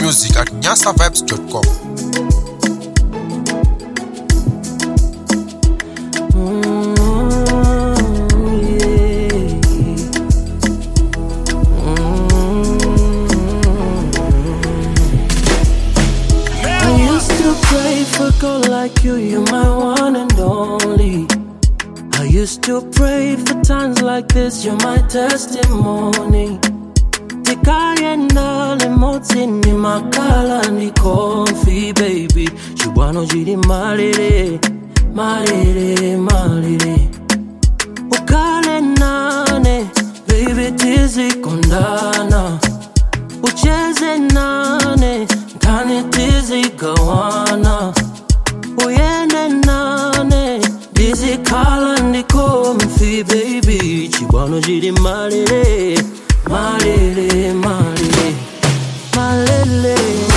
music at nyasavibes.com. Pray for a girl like you, you're my one and only. I used to pray for times like this, you're my testimony. Tikayenda le motini makala ni kofi baby. Shubano jiri malere, malere, malere. Ukale nane, baby tizi kondana. Ucheze nane, tani tizi gawana. Uyende nane, dizi kala ni komfi baby. Chibano jiri malere, malere, malere, malere,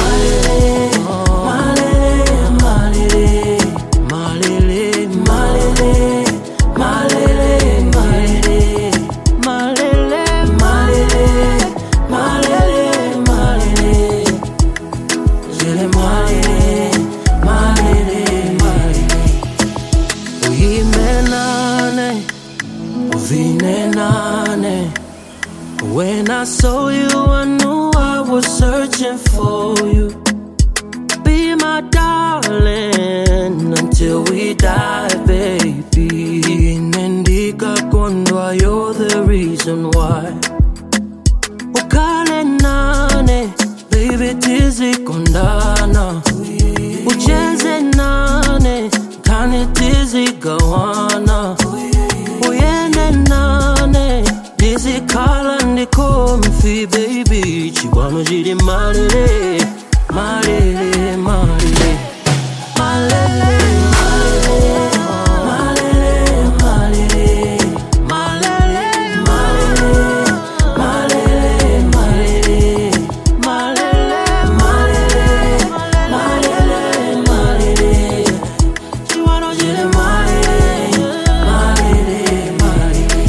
malere, malere, malere, malere, malere, malere, malere, malere, malere, malere, jere malere, malere, malere. Uyimenane, uvinenane. When I saw you, I knew I was searching for you. Be my darling until we die, baby. Nendika kondwa, you're the reason why. Ukale nane, baby tizi kondana. Ucheze nane, tani tizi gawana. Uyende nane, dizi kala ni komfi baby. Chibano jiri malere, malere, malere, malere, malere, malere, malere, malere, malere, malere, malere, malere, malere. Chibano jiri malere, malere, malere.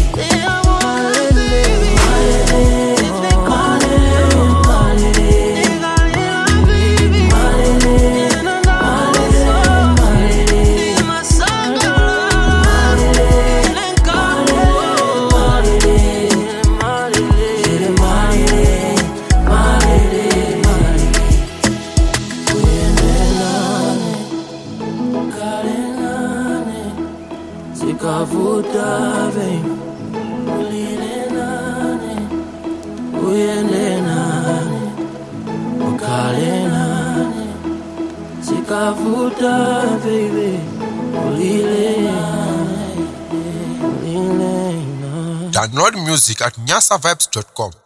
Sikavuta baby, ulile nane, uyende nane, ukale nane. Sikavuta baby, ulile nane, ulile nane. Download music at nyasavibes.com.